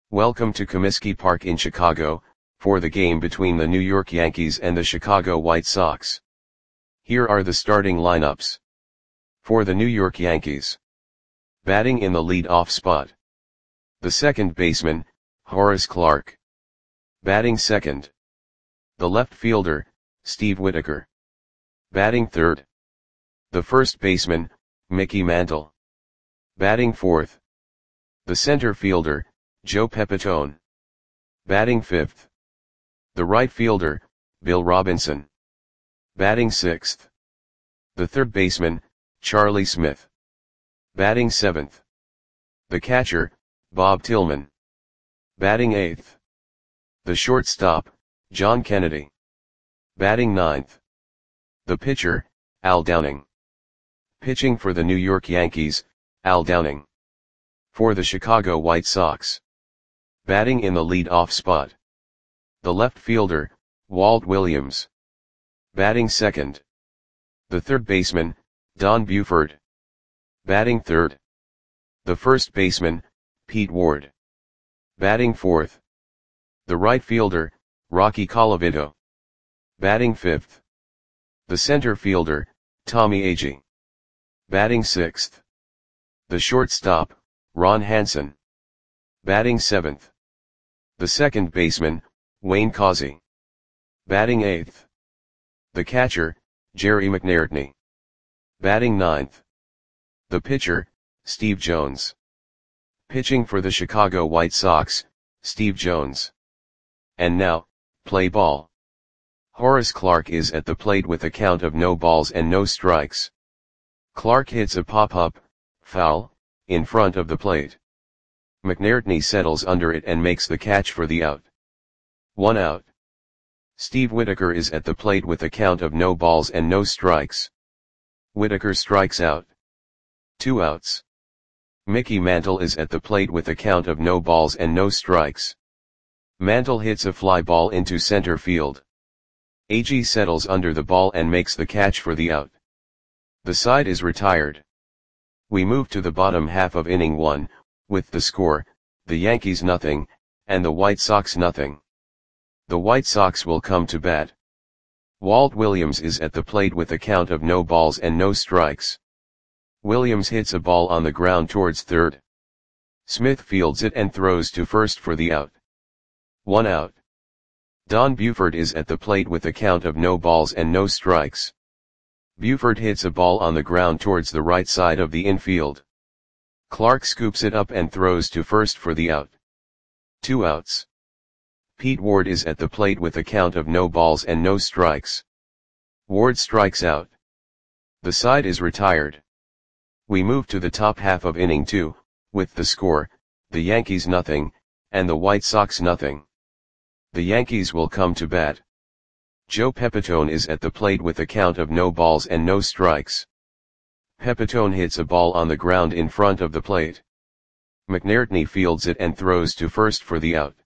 Welcome to Comiskey Park in Chicago, for the game between the New York Yankees and the Chicago White Sox. Here are the starting lineups. For the New York Yankees. Batting in the lead-off spot. The second baseman, Horace Clarke. Batting second. The left fielder, Steve Whitaker. Batting third. The first baseman, Mickey Mantle. Batting fourth. The center fielder, Joe Pepitone. Batting fifth. The right fielder, Bill Robinson. Batting sixth. The third baseman, Charlie Smith. Batting seventh. The catcher, Bob Tillman. Batting eighth. The shortstop, John Kennedy. Batting ninth. The pitcher, Al Downing. Pitching for the New York Yankees, Al Downing. For the Chicago White Sox. Batting in the lead-off spot. The left fielder, Walt Williams. Batting second. The third baseman, Don Buford. Batting third. The first baseman, Pete Ward. Batting fourth. The right fielder, Rocky Colavito. Batting fifth. The center fielder, Tommy Agee. Batting sixth. The shortstop, Ron Hansen. Batting seventh. The second baseman, Wayne Causey. Batting eighth. The catcher, Jerry McNairtney. Batting ninth. The pitcher, Steve Jones. Pitching for the Chicago White Sox, Steve Jones. And now, play ball. Horace Clarke is at the plate with a count of no balls and no strikes. Clarke hits a pop-up, foul, in front of the plate. McNairtney settles under it and makes the catch for the out. 1 out. Steve Whitaker is at the plate with a count of no balls and no strikes. Whitaker strikes out. 2 outs. Mickey Mantle is at the plate with a count of no balls and no strikes. Mantle hits a fly ball into center field. Agee settles under the ball and makes the catch for the out. The side is retired. We move to the bottom half of inning 1, with the score, the Yankees nothing, and the White Sox nothing. The White Sox will come to bat. Walt Williams is at the plate with a count of no balls and no strikes. Williams hits a ball on the ground towards third. Smith fields it and throws to first for the out. 1 out. Don Buford is at the plate with a count of no balls and no strikes. Buford hits a ball on the ground towards the right side of the infield. Clarke scoops it up and throws to first for the out. 2 outs. Pete Ward is at the plate with a count of no balls and no strikes. Ward strikes out. The side is retired. We move to the top half of inning 2, with the score, the Yankees nothing, and the White Sox nothing. The Yankees will come to bat. Joe Pepitone is at the plate with a count of no balls and no strikes. Pepitone hits a ball on the ground in front of the plate. McNairtney fields it and throws to first for the out.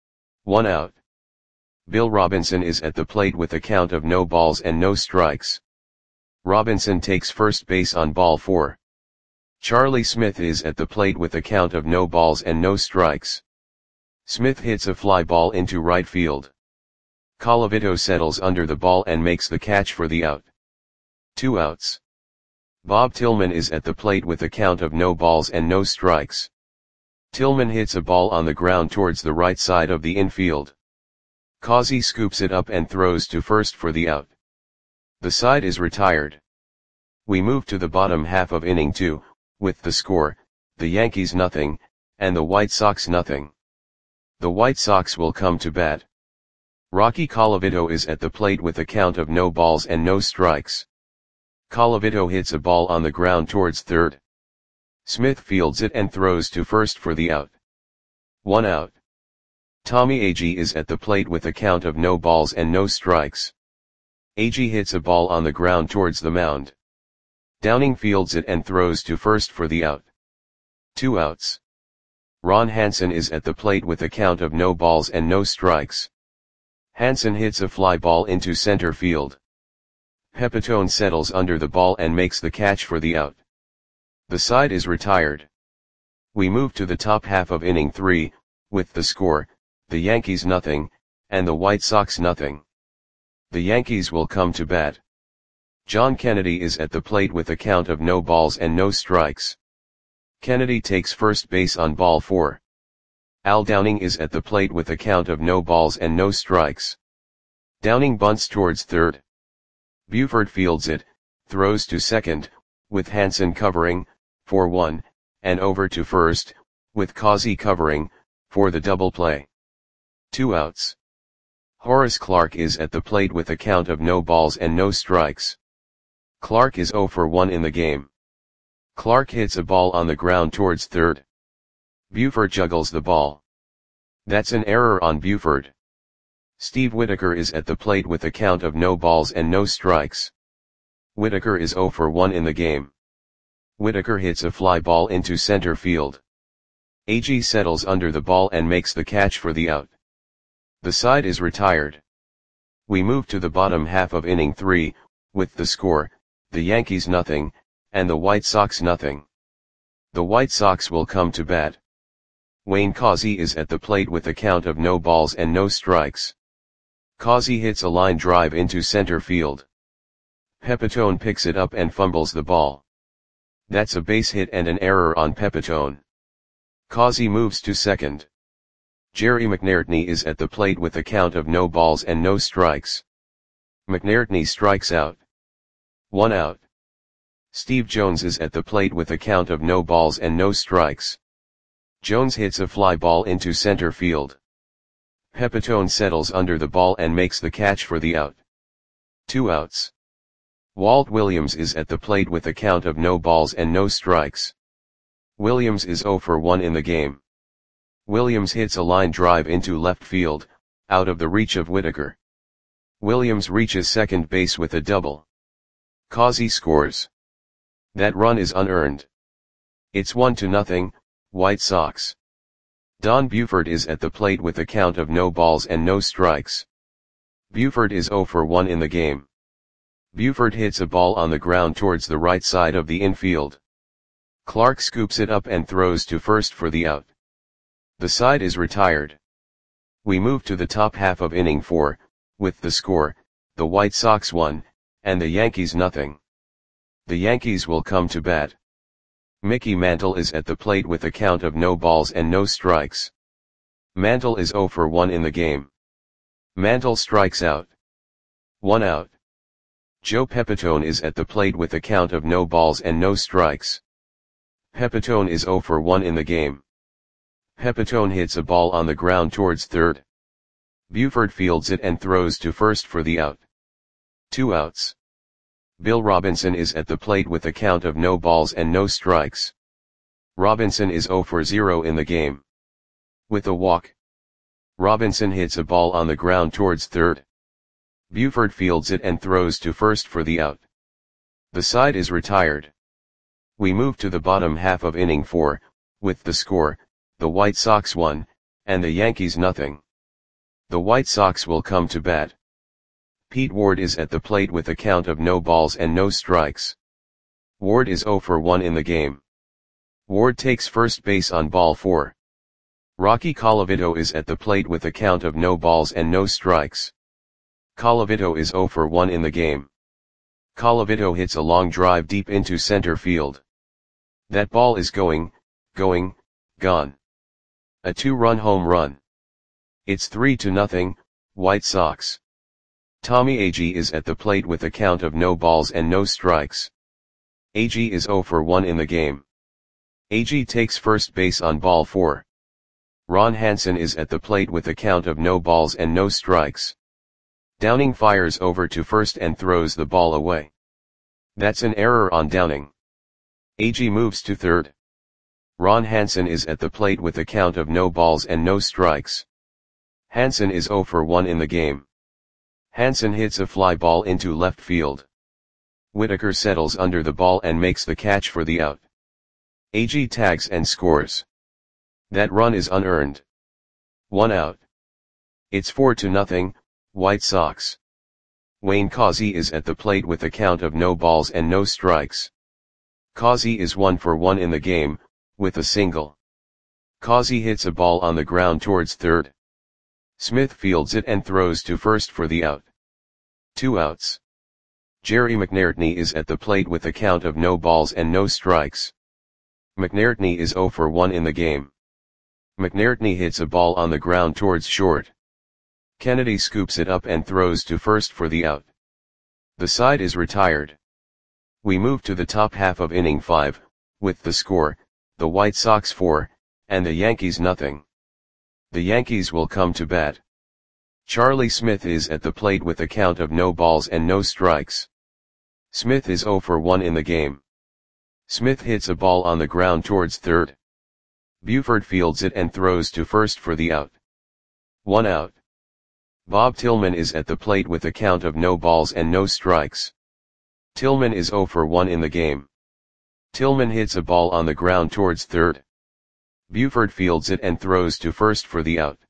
1 out. Bill Robinson is at the plate with a count of no balls and no strikes. Robinson takes first base on ball 4. Charlie Smith is at the plate with a count of no balls and no strikes. Smith hits a fly ball into right field. Colavito settles under the ball and makes the catch for the out. 2 outs. Bob Tillman is at the plate with a count of no balls and no strikes. Tillman hits a ball on the ground towards the right side of the infield. Causey scoops it up and throws to first for the out. The side is retired. We move to the bottom half of inning 2, with the score, the Yankees nothing, and the White Sox nothing. The White Sox will come to bat. Rocky Colavito is at the plate with a count of no balls and no strikes. Colavito hits a ball on the ground towards third. Smith fields it and throws to first for the out. 1 out. Tommy Agee is at the plate with a count of no balls and no strikes. Agee hits a ball on the ground towards the mound. Downing fields it and throws to first for the out. 2 outs. Ron Hansen is at the plate with a count of no balls and no strikes. Hansen hits a fly ball into center field. Pepitone settles under the ball and makes the catch for the out. The side is retired. We move to the top half of inning 3, with the score, the Yankees nothing, and the White Sox nothing. The Yankees will come to bat. John Kennedy is at the plate with a count of no balls and no strikes. Kennedy takes first base on ball 4. Al Downing is at the plate with a count of no balls and no strikes. Downing bunts towards third. Buford fields it, throws to second, with Hansen covering, for 1, and over to first, with Causey covering, for the double play. 2 outs. Horace Clarke is at the plate with a count of no balls and no strikes. Clarke is 0 for 1 in the game. Clarke hits a ball on the ground towards third. Buford juggles the ball. That's an error on Buford. Steve Whitaker is at the plate with a count of no balls and no strikes. Whitaker is 0 for 1 in the game. Whitaker hits a fly ball into center field. Agee settles under the ball and makes the catch for the out. The side is retired. We move to the bottom half of inning 3, with the score, the Yankees nothing, and the White Sox nothing. The White Sox will come to bat. Wayne Causey is at the plate with a count of no balls and no strikes. Causey hits a line drive into center field. Pepitone picks it up and fumbles the ball. That's a base hit and an error on Pepitone. Causey moves to second. Jerry McNairtney is at the plate with a count of no balls and no strikes. McNairtney strikes out. 1 out. Steve Jones is at the plate with a count of no balls and no strikes. Jones hits a fly ball into center field. Pepitone settles under the ball and makes the catch for the out. 2 outs. Walt Williams is at the plate with a count of no balls and no strikes. Williams is 0 for 1 in the game. Williams hits a line drive into left field, out of the reach of Whitaker. Williams reaches second base with a double. Causey scores. That run is unearned. It's 1-0, White Sox. Don Buford is at the plate with a count of no balls and no strikes. Buford is 0 for 1 in the game. Buford hits a ball on the ground towards the right side of the infield. Clarke scoops it up and throws to first for the out. The side is retired. We move to the top half of inning 4, with the score, the White Sox 1, and the Yankees nothing. The Yankees will come to bat. Mickey Mantle is at the plate with a count of no balls and no strikes. Mantle is 0 for 1 in the game. Mantle strikes out. 1 out. Joe Pepitone is at the plate with a count of no balls and no strikes. Pepitone is 0 for 1 in the game. Pepitone hits a ball on the ground towards third. Buford fields it and throws to first for the out. 2 outs. Bill Robinson is at the plate with a count of no balls and no strikes. Robinson is 0 for 0 in the game. With a walk. Robinson hits a ball on the ground towards third. Buford fields it and throws to first for the out. The side is retired. We move to the bottom half of inning 4, with the score, the White Sox 1, and the Yankees nothing. The White Sox will come to bat. Pete Ward is at the plate with a count of no balls and no strikes. Ward is 0 for 1 in the game. Ward takes first base on ball 4. Rocky Colavito is at the plate with a count of no balls and no strikes. Colavito is 0 for 1 in the game. Colavito hits a long drive deep into center field. That ball is gone. A 2-run home run. It's 3-0, White Sox. Tommy Agee is at the plate with a count of no balls and no strikes. Agee is 0 for 1 in the game. Agee takes first base on ball 4. Ron Hansen is at the plate with a count of no balls and no strikes. Downing fires over to first and throws the ball away. That's an error on Downing. Agee moves to third. Ron Hansen is at the plate with a count of no balls and no strikes. Hansen is 0 for 1 in the game. Hansen hits a fly ball into left field. Whitaker settles under the ball and makes the catch for the out. Agee tags and scores. That run is unearned. 1 out. It's 4-0, White Sox. Wayne Causey is at the plate with a count of no balls and no strikes. Causey is 1 for 1 in the game, with a single. Causey hits a ball on the ground towards third. Smith fields it and throws to first for the out. 2 outs. Jerry McNairtney is at the plate with a count of no balls and no strikes. McNairtney is 0 for 1 in the game. McNairtney hits a ball on the ground towards short. Kennedy scoops it up and throws to first for the out. The side is retired. We move to the top half of inning 5, with the score, the White Sox 4, and the Yankees nothing. The Yankees will come to bat. Charlie Smith is at the plate with a count of no balls and no strikes. Smith is 0 for 1 in the game. Smith hits a ball on the ground towards third. Buford fields it and throws to first for the out. 1 out. Bob Tillman is at the plate with a count of no balls and no strikes. Tillman is 0 for 1 in the game. Tillman hits a ball on the ground towards third. Buford fields it and throws to first for the out.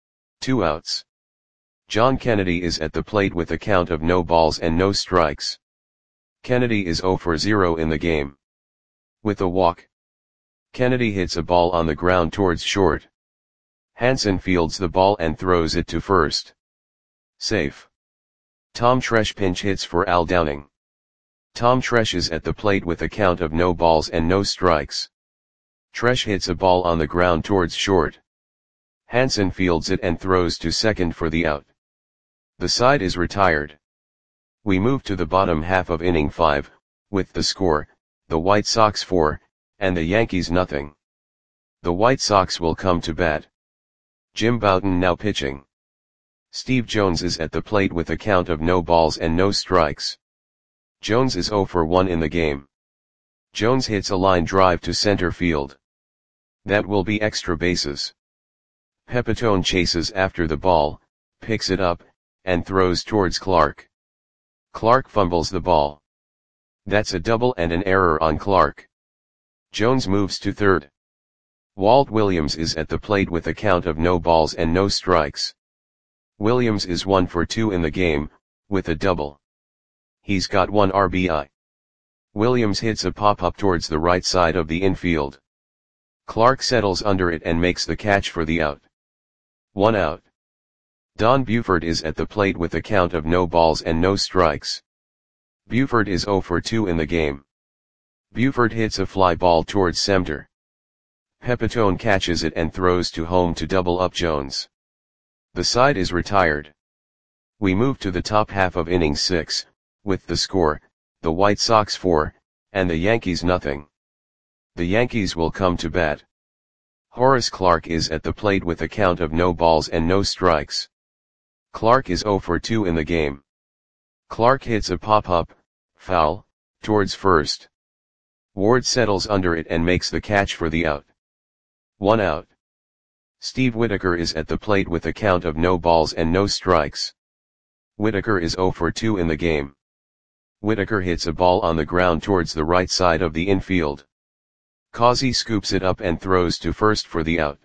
2 outs. John Kennedy is at the plate with a count of no balls and no strikes. Kennedy is 0 for 0 in the game. With a walk. Kennedy hits a ball on the ground towards short. Hansen fields the ball and throws it to first. Safe. Tom Tresh pinch hits for Al Downing. Tom Tresh is at the plate with a count of no balls and no strikes. Tresh hits a ball on the ground towards short. Hansen fields it and throws to second for the out. The side is retired. We move to the bottom half of inning 5, with the score, the White Sox 4, and the Yankees nothing. The White Sox will come to bat. Jim Bouton now pitching. Steve Jones is at the plate with a count of no balls and no strikes. Jones is 0 for 1 in the game. Jones hits a line drive to center field. That will be extra bases. Pepitone chases after the ball, picks it up, and throws towards Clark. Clark fumbles the ball. That's a double and an error on Clark. Jones moves to third. Walt Williams is at the plate with a count of no balls and no strikes. Williams is 1 for 2 in the game, with a double. He's got 1 RBI. Williams hits a pop-up towards the right side of the infield. Clark settles under it and makes the catch for the out. 1 out. Don Buford is at the plate with a count of no balls and no strikes. Buford is 0 for 2 in the game. Buford hits a fly ball towards center. Pepitone catches it and throws to home to double up Jones. The side is retired. We move to the top half of inning 6, with the score, the White Sox 4, and the Yankees nothing. The Yankees will come to bat. Horace Clarke is at the plate with a count of no balls and no strikes. Clarke is 0 for 2 in the game. Clarke hits a pop-up, foul, towards first. Ward settles under it and makes the catch for the out. 1 out. Steve Whitaker is at the plate with a count of no balls and no strikes. Whitaker is 0 for 2 in the game. Whitaker hits a ball on the ground towards the right side of the infield. Causey scoops it up and throws to first for the out.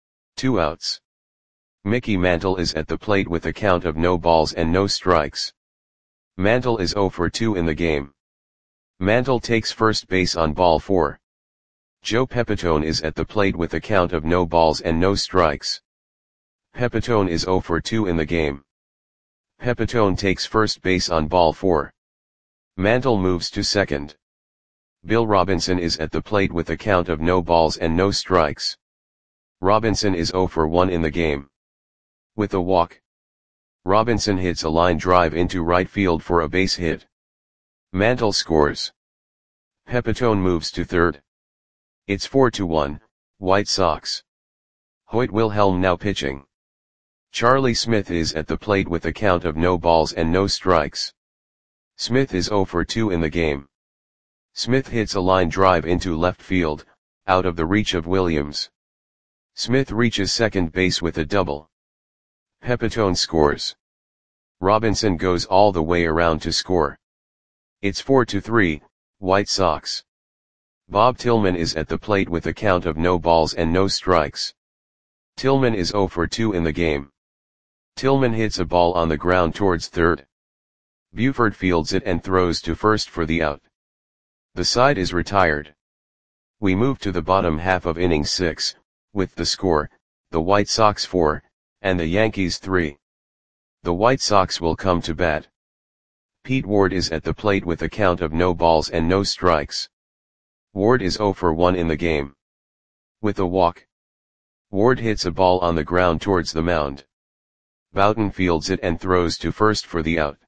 2 outs. Mickey Mantle is at the plate with a count of no balls and no strikes. Mantle is 0 for 2 in the game. Mantle takes first base on ball 4. Joe Pepitone is at the plate with a count of no balls and no strikes. Pepitone is 0 for 2 in the game. Pepitone takes first base on ball 4. Mantle moves to second. Bill Robinson is at the plate with a count of no balls and no strikes. Robinson is 0 for 1 in the game. With a walk. Robinson hits a line drive into right field for a base hit. Mantle scores. Pepitone moves to third. It's 4-1, White Sox. Hoyt Wilhelm now pitching. Charlie Smith is at the plate with a count of no balls and no strikes. Smith is 0 for 2 in the game. Smith hits a line drive into left field, out of the reach of Williams. Smith reaches second base with a double. Pepitone scores. Robinson goes all the way around to score. It's 4-3, White Sox. Bob Tillman is at the plate with a count of no balls and no strikes. Tillman is 0 for 2 in the game. Tillman hits a ball on the ground towards third. Buford fields it and throws to first for the out. The side is retired. We move to the bottom half of inning 6, with the score, the White Sox 4, and the Yankees 3. The White Sox will come to bat. Pete Ward is at the plate with a count of no balls and no strikes. Ward is 0 for 1 in the game. With a walk, Ward hits a ball on the ground towards the mound. Bouton fields it and throws to first for the out.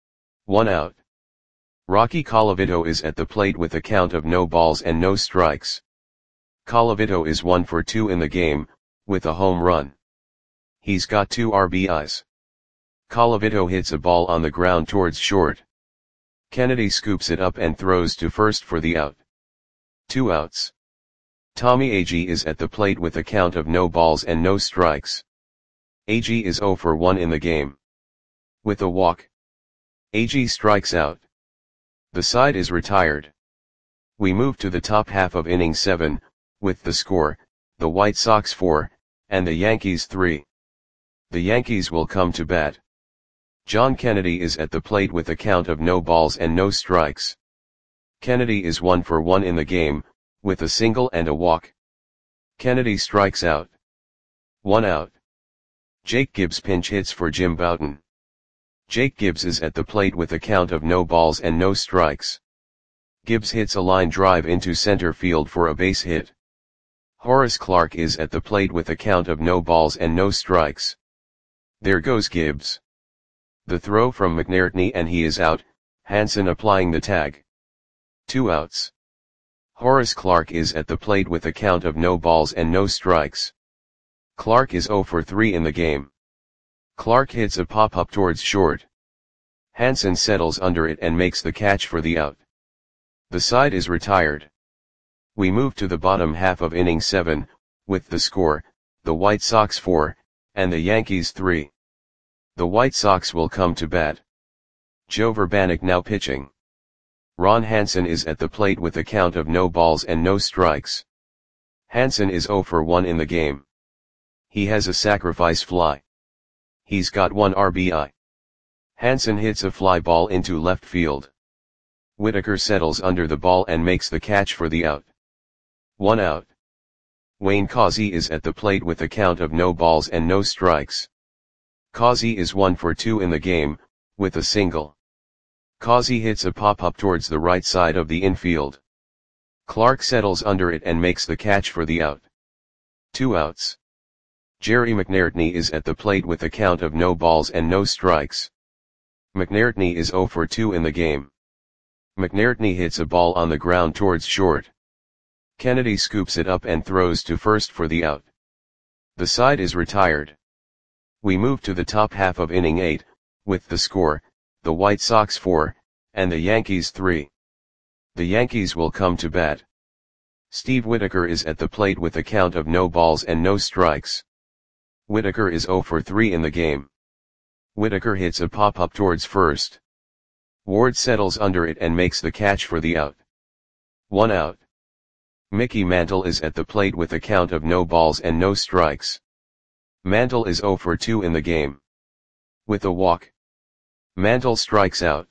1 out. Rocky Colavito is at the plate with a count of no balls and no strikes. Colavito is 1 for 2 in the game, with a home run. He's got 2 RBIs. Colavito hits a ball on the ground towards short. Kennedy scoops it up and throws to first for the out. 2 outs. Tommy Agee is at the plate with a count of no balls and no strikes. Agee is 0 for 1 in the game. With a walk, Agee strikes out. The side is retired. We move to the top half of inning 7, with the score, the White Sox 4, and the Yankees 3. The Yankees will come to bat. John Kennedy is at the plate with a count of no balls and no strikes. Kennedy is 1 for 1 in the game, with a single and a walk. Kennedy strikes out. 1 out. Jake Gibbs pinch hits for Jim Bouton. Jake Gibbs is at the plate with a count of no balls and no strikes. Gibbs hits a line drive into center field for a base hit. Horace Clarke is at the plate with a count of no balls and no strikes. There goes Gibbs. The throw from McNairtney and he is out, Hansen applying the tag. 2 outs. Horace Clarke is at the plate with a count of no balls and no strikes. Clarke is 0 for 3 in the game. Clarke hits a pop-up towards short. Hansen settles under it and makes the catch for the out. The side is retired. We move to the bottom half of inning 7, with the score, the White Sox 4, and the Yankees 3. The White Sox will come to bat. Joe Vrbanek now pitching. Ron Hansen is at the plate with a count of no balls and no strikes. Hansen is 0 for 1 in the game. He has a sacrifice fly. He's got 1 RBI. Hansen hits a fly ball into left field. Whitaker settles under the ball and makes the catch for the out. 1 out. Wayne Causey is at the plate with a count of no balls and no strikes. Causey is 1 for 2 in the game, with a single. Causey hits a pop-up towards the right side of the infield. Clarke settles under it and makes the catch for the out. 2 outs. Jerry McNairtney is at the plate with a count of no balls and no strikes. McNairtney is 0 for 2 in the game. McNairtney hits a ball on the ground towards short. Kennedy scoops it up and throws to first for the out. The side is retired. We move to the top half of inning 8, with the score, the White Sox 4, and the Yankees 3. The Yankees will come to bat. Steve Whitaker is at the plate with a count of no balls and no strikes. Whitaker is 0 for 3 in the game. Whitaker hits a pop-up towards first. Ward settles under it and makes the catch for the out. 1 out. Mickey Mantle is at the plate with a count of no balls and no strikes. Mantle is 0 for 2 in the game. With a walk, Mantle strikes out.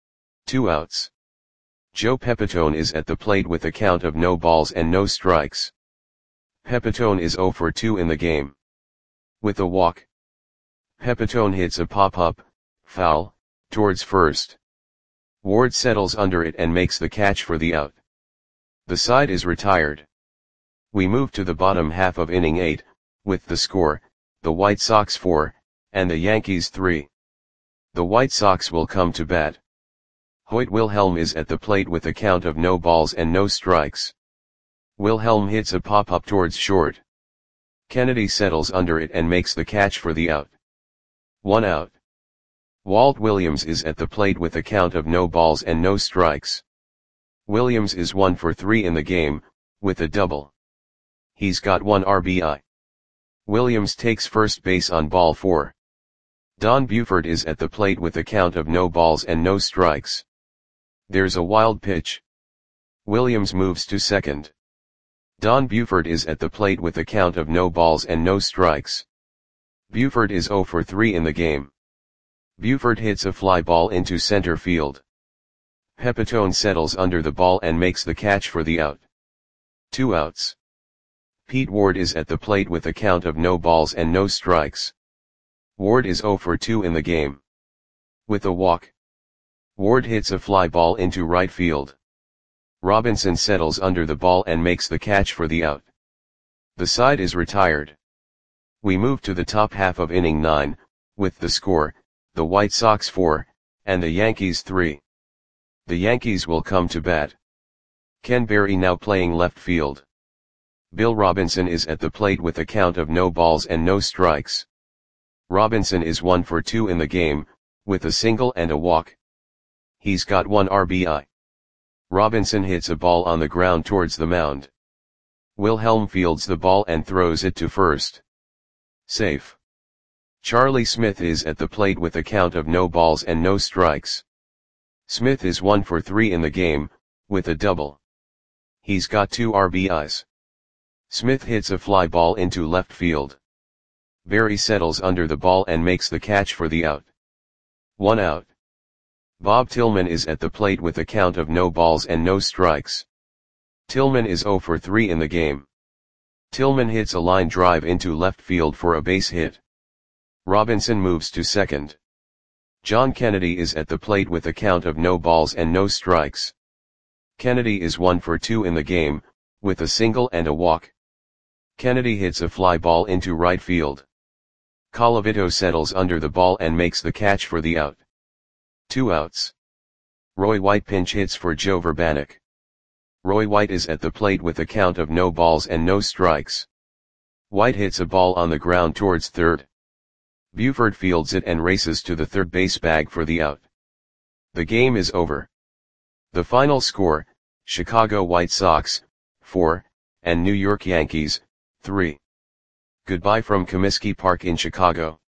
2 outs. Joe Pepitone is at the plate with a count of no balls and no strikes. Pepitone is 0 for 2 in the game. With a walk, Pepitone hits a pop-up, foul, towards first. Ward settles under it and makes the catch for the out. The side is retired. We move to the bottom half of inning 8, with the score, the White Sox 4, and the Yankees 3. The White Sox will come to bat. Hoyt Wilhelm is at the plate with a count of no balls and no strikes. Wilhelm hits a pop-up towards short. Kennedy settles under it and makes the catch for the out. 1 out. Walt Williams is at the plate with a count of no balls and no strikes. Williams is 1 for 3 in the game, with a double. He's got 1 RBI. Williams takes first base on ball 4. Don Buford is at the plate with a count of no balls and no strikes. There's a wild pitch. Williams moves to second. Don Buford is at the plate with a count of no balls and no strikes. Buford is 0 for 3 in the game. Buford hits a fly ball into center field. Pepitone settles under the ball and makes the catch for the out. 2 outs. Pete Ward is at the plate with a count of no balls and no strikes. Ward is 0 for 2 in the game. With a walk, Ward hits a fly ball into right field. Robinson settles under the ball and makes the catch for the out. The side is retired. We move to the top half of inning 9, with the score, the White Sox 4, and the Yankees 3. The Yankees will come to bat. Ken Berry now playing left field. Bill Robinson is at the plate with a count of no balls and no strikes. Robinson is 1 for 2 in the game, with a single and a walk. He's got 1 RBI. Robinson hits a ball on the ground towards the mound. Wilhelm fields the ball and throws it to first. Safe. Charlie Smith is at the plate with a count of no balls and no strikes. Smith is 1 for 3 in the game, with a double. He's got 2 RBIs. Smith hits a fly ball into left field. Berry settles under the ball and makes the catch for the out. 1 out. Bob Tillman is at the plate with a count of no balls and no strikes. Tillman is 0 for 3 in the game. Tillman hits a line drive into left field for a base hit. Robinson moves to second. John Kennedy is at the plate with a count of no balls and no strikes. Kennedy is 1 for 2 in the game, with a single and a walk. Kennedy hits a fly ball into right field. Colavito settles under the ball and makes the catch for the out. 2 outs. Roy White pinch hits for Joe Vrbanek. Roy White is at the plate with a count of no balls and no strikes. White hits a ball on the ground towards third. Buford fields it and races to the third base bag for the out. The game is over. The final score, Chicago White Sox, 4, and New York Yankees, 3. Goodbye from Comiskey Park in Chicago.